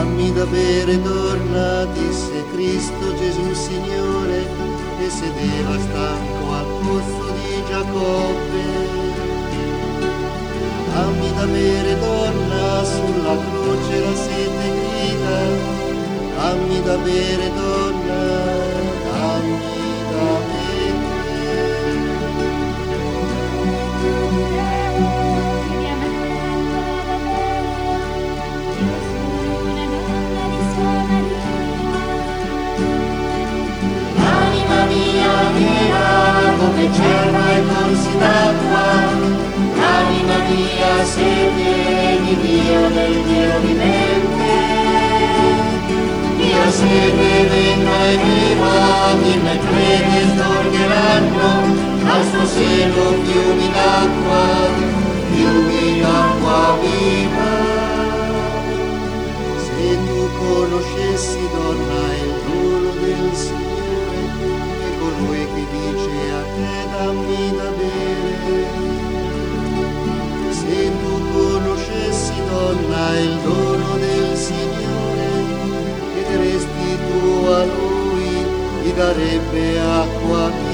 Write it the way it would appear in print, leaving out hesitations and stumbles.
Dammi da bere, donna, disse Cristo Gesù Signore, e sedeva stanco al pozzo di Giacobbe. Dammi da bere, donna, sulla croce la sete grida. Dammi da bere, donna, dammi da bere. Anima mia nera come cerva e corsi d'acqua, anima mia sete di Dio, del Dio vivente. Dio sete venga e viva, chi me crede storgeranno al suo seno fiumi d'acqua viva. Se tu conoscessi, donna, il dono del Signore, e colui che dice a te dammi da bere. Se tu conoscessi, donna, il dono del Signore, che diresti tu a lui, gli darebbe acqua viva.